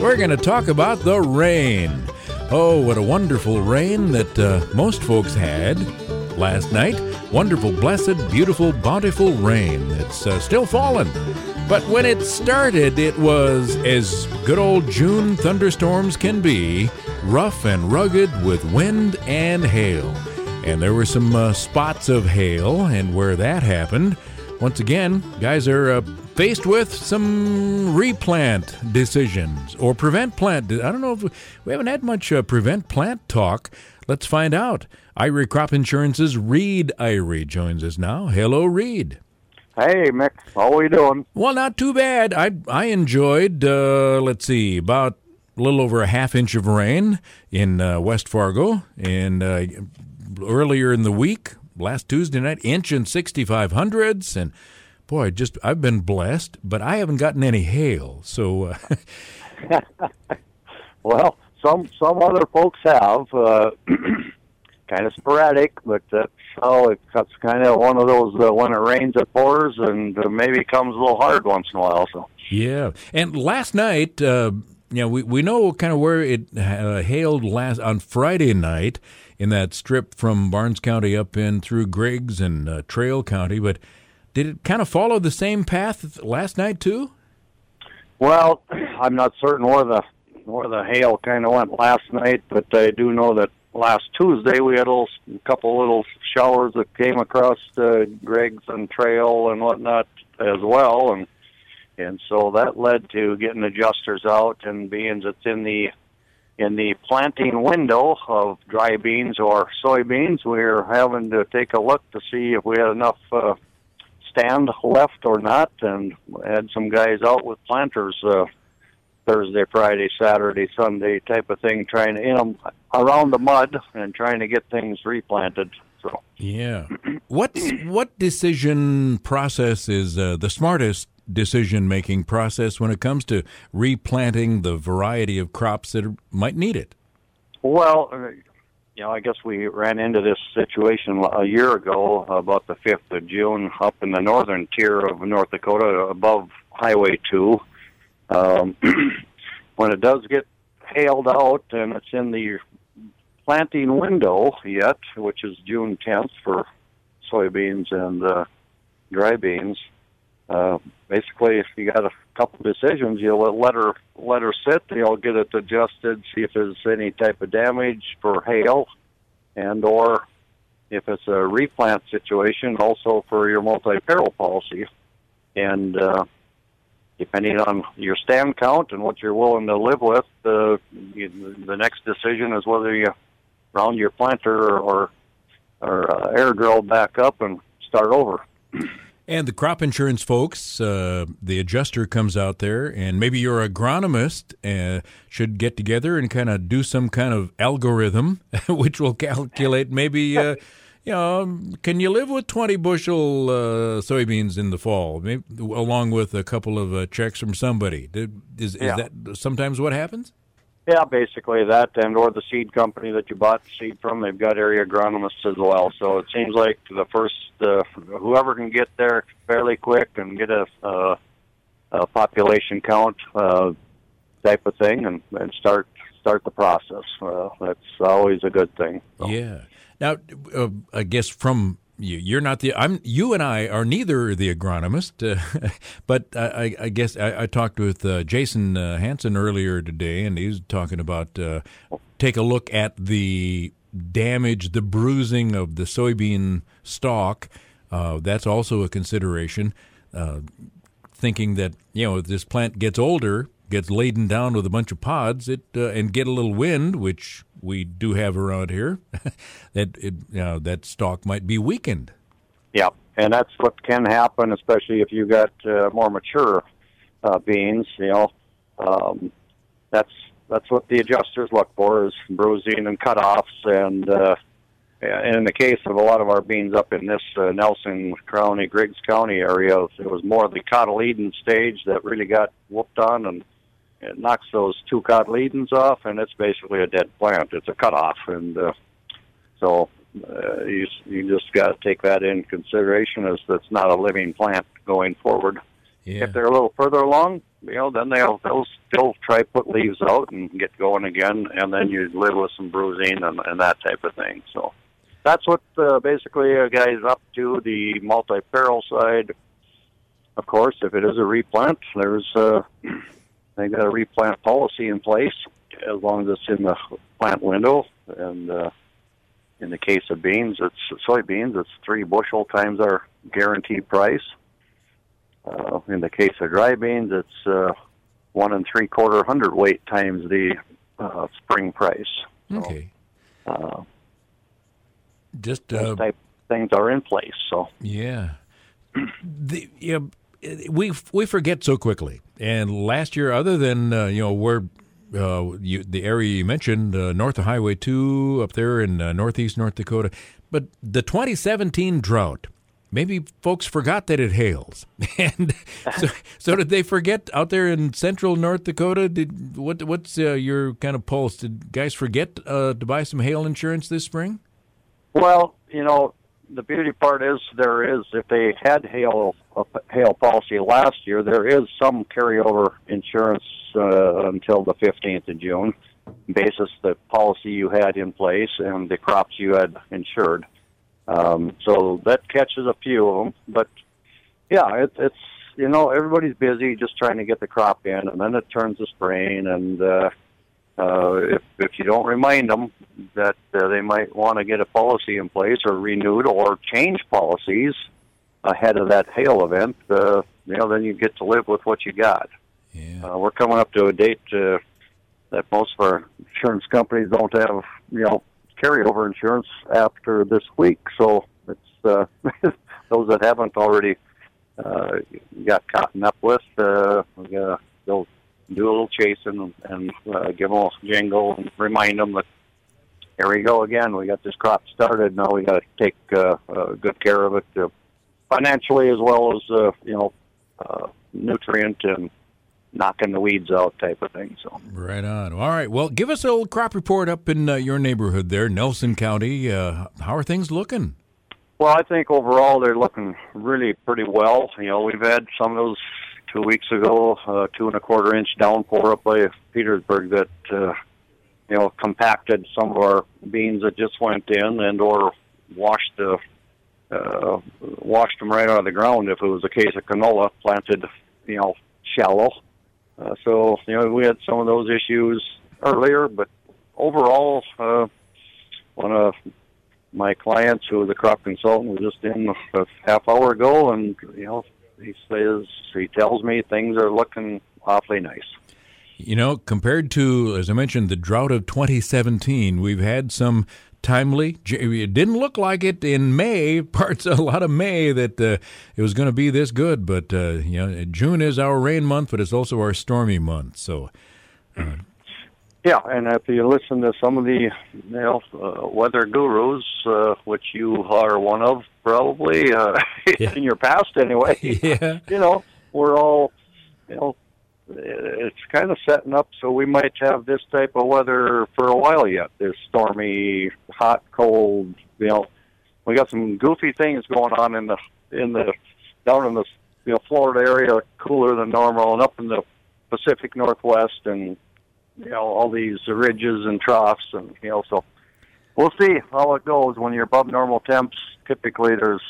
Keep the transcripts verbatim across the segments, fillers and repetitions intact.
we're going to talk about the rain. Oh, what a wonderful rain that uh, most folks had last night. Wonderful, blessed, beautiful, bountiful rain that's uh, still falling. But when it started, it was as good old June thunderstorms can be, rough and rugged with wind and hail. And there were some uh, spots of hail, and where that happened, once again, guys are uh, faced with some replant decisions or prevent plant. I don't know if we, we haven't had much uh, prevent plant talk. Let's find out. Irie Crop Insurance's Reed Irie joins us now. Hello, Reed. Hey, Mick. How are you doing? Well, not too bad. I I enjoyed, uh, let's see, about a little over a half inch of rain in uh, West Fargo. And uh, earlier in the week, last Tuesday night, inch and sixty-five hundredths. And boy, just I've been blessed, but I haven't gotten any hail. So, uh, well, some some other folks have. Uh, kind of sporadic, but that's how it, it's kind of one of those uh, when it rains it pours, and uh, maybe comes a little hard once in a while. So yeah, and last night, uh, you know, we we know kind of where it uh, hailed last on Friday night in that strip from Barnes County up in through Griggs and uh, Trail County, but did it kind of follow the same path last night too? Well, I'm not certain where the where the hail kind of went last night, but I do know that last Tuesday we had a little, couple little showers that came across uh, Griggs and Trail and whatnot as well, and and so that led to getting adjusters out, and being it's in the in the planting window of dry beans or soybeans, we're having to take a look to see if we had enough uh, stand left or not, and had some guys out with planters uh, Thursday, Friday, Saturday, Sunday type of thing, trying to in them around the mud and trying to get things replanted. So yeah, what what decision process is uh, the smartest decision making process when it comes to replanting the variety of crops that might need it? Well, you know, I guess we ran into this situation a year ago, about the fifth of June, up in the northern tier of North Dakota, above Highway two. Um, when it does get hailed out and it's in the planting window yet, which is June tenth for soybeans and uh, dry beans, uh, basically if you got a couple decisions, you'll let her, let her sit, you'll get it adjusted, see if there's any type of damage for hail, and or if it's a replant situation, also for your multi-peril policy. And uh, depending on your stand count and what you're willing to live with, uh, you, the next decision is whether you round your planter or, or, or uh, air drill back up and start over. And the crop insurance folks, uh, the adjuster comes out there, and maybe your agronomist uh, should get together and kind of do some kind of algorithm, which will calculate maybe... Uh, You know, can you live with twenty bushel uh, soybeans in the fall, maybe, along with a couple of uh, checks from somebody? Is, is yeah. that sometimes what happens? Yeah, basically that, and or the seed company that you bought the seed from, they've got area agronomists as well. So it seems like the first, uh, whoever can get there fairly quick and get a, uh, a population count uh, type of thing, and, and start start the process. Uh, that's always a good thing. So. Yeah. Now, uh, I guess from you, you're not the. I'm. You and I are neither the agronomist, uh, but I, I guess I, I talked with uh, Jason uh, Hansen earlier today, and he was talking about uh, take a look at the damage, the bruising of the soybean stalk. Uh, that's also a consideration. Uh, thinking that you know, if this plant gets older, gets laden down with a bunch of pods, it uh, and get a little wind, which we do have around here, that it, you know, that stalk might be weakened. Yeah, and that's what can happen, especially if you got uh, more mature uh, beans. You know, um, that's that's what the adjusters look for, is bruising and cutoffs. And uh, in the case of a lot of our beans up in this uh, Nelson County, Griggs County area, it was more the cotyledon stage that really got whooped on, and it knocks those two cotyledons off, and it's basically a dead plant. It's a cutoff, and uh, so uh, you you just got to take that in consideration, as that's not a living plant going forward. Yeah. If they're a little further along, you know, then they'll they'll still try put leaves out and get going again, and then you live with some bruising and, and that type of thing. So that's what uh, basically a guy's up to. The multi-peril side, of course, if it is a replant, there's uh, they got a replant policy in place as long as it's in the plant window. And uh, in the case of beans, it's soybeans, it's three bushel times our guaranteed price. Uh, in the case of dry beans, it's uh, one and three quarter hundredweight times the uh, spring price. Okay. So, uh, Just uh, those type of things are in place. So yeah, the yeah, we we forget so quickly. And last year, other than uh, you know where uh, you, the area you mentioned, uh, north of Highway two, up there in uh, northeast North Dakota, but the twenty seventeen drought. Maybe folks forgot that it hails, and so, so did they forget out there in central North Dakota? Did what? What's uh, your kind of pulse? Did guys forget uh, to buy some hail insurance this spring? Well, you know, the beauty part is there is, if they had hail a hail policy last year, there is some carryover insurance uh, until the fifteenth of June, basis the policy you had in place and the crops you had insured. Um, so that catches a few of them, but yeah, it, it's, you know, everybody's busy just trying to get the crop in, and then it turns to spraying, and uh, uh, if, if you don't remind them that uh, they might want to get a policy in place or renewed or change policies ahead of that hail event, uh, you know, then you get to live with what you got. Yeah. Uh, we're coming up to a date uh, that most of our insurance companies don't have, you know, carryover insurance after this week, so it's uh, those that haven't already uh, got caught up with, uh, uh, they'll do a little chasing and uh, give them a jingle and remind them that here we go again. We got this crop started. Now we got to take uh, uh, good care of it uh, financially as well as uh, you know uh, nutrient and knocking the weeds out type of thing. So right on. All right. Well, give us a little crop report up in uh, your neighborhood there, Nelson County. Uh, how are things looking? Well, I think overall they're looking really pretty well. You know, we've had some of those two weeks ago, uh, two and a quarter inch downpour up by Petersburg that uh, you know compacted some of our beans that just went in and or washed the uh, washed them right out of the ground. If it was a case of canola planted, you know, shallow. Uh, so, you know, we had some of those issues earlier, but overall, uh, one of my clients who was a crop consultant was just in a half hour ago, and, you know, he says, he tells me things are looking awfully nice. You know, compared to, as I mentioned, the drought of twenty seventeen, we've had some timely. It didn't look like it in May, parts a lot of May, that uh, it was going to be this good. But uh, you know, June is our rain month, but it's also our stormy month. So, uh, yeah, and if you listen to some of the you know uh, weather gurus, uh, which you are one of, probably uh, yeah. in your past anyway, yeah, you know, we're all you know. It's kind of setting up so we might have this type of weather for a while yet. This stormy, hot, cold. You know, we got some goofy things going on in the in the down in the you know Florida area, cooler than normal, and up in the Pacific Northwest, and you know all these ridges and troughs, and you know so we'll see how it goes. When you're above normal temps, typically there's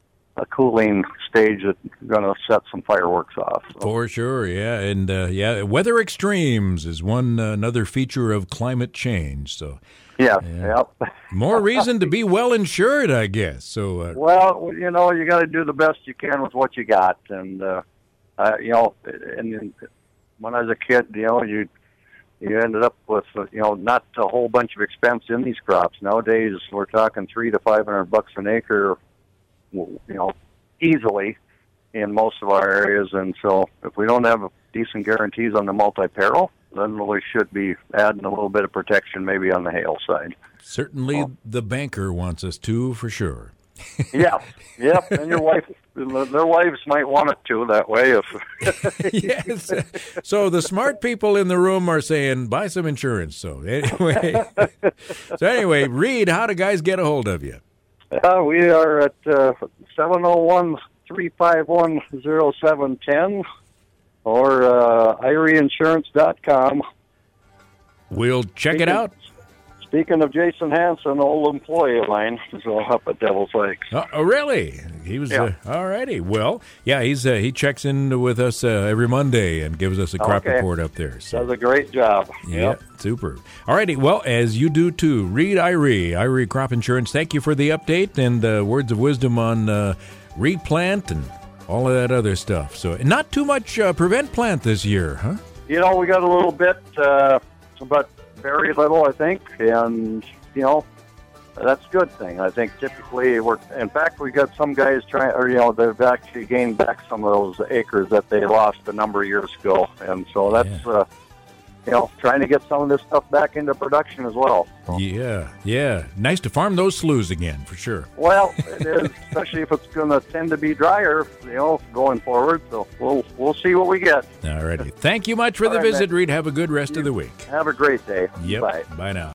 a cooling stage that's going to set some fireworks off. So. For sure, yeah. And, uh, yeah, weather extremes is one uh, another feature of climate change. So, yeah, yeah. Yep. More reason to be well insured, I guess. So, uh, well, you know, you got to do the best you can with what you got. And, uh, uh, you know, and when I was a kid, you know, you you ended up with, uh, you know, not a whole bunch of expense in these crops. Nowadays, we're talking three to five hundred bucks an acre, you know, easily in most of our areas. And so if we don't have decent guarantees on the multi-peril, then we should be adding a little bit of protection maybe on the hail side. Certainly oh. the banker wants us to, for sure. yeah, yep, and your wife, their wives might want it too that way. If yes. So the smart people in the room are saying, buy some insurance. So anyway, so anyway, Reed, how do guys get a hold of you? Uh, we are at uh, seven oh one, three five one, zero seven one zero or uh, irie insurance dot com. We'll check speaking, it out. Speaking of Jason Hansen, old employee of mine, is up at Devil's Lakes. Oh, oh really? He was Yeah. uh, all righty. Well, yeah, he's uh, he checks in with us uh, every Monday and gives us a crop Okay. report up there. So. Does a great job. Yeah, Yep. super. All righty. Well, as you do too, Reed Irie, Irie Crop Insurance, thank you for the update and uh, words of wisdom on uh, Reed Plant and all of that other stuff. So, not too much uh, Prevent Plant this year, huh? You know, we got a little bit, uh, but very little, I think, and, you know, that's a good thing. I think typically we're, in fact, we got some guys trying, or, you know, they've actually gained back some of those acres that they lost a number of years ago. And so that's, Yeah. uh, you know, trying to get some of this stuff back into production as well. So, Yeah, yeah. Nice to farm those sloughs again, for sure. well, it is, especially if it's going to tend to be drier, you know, going forward. So we'll we'll see what we get. All righty. Thank you much for All the right, visit, man. Reed. Have a good rest of the week. Have a great day. Yep. Bye. Bye now.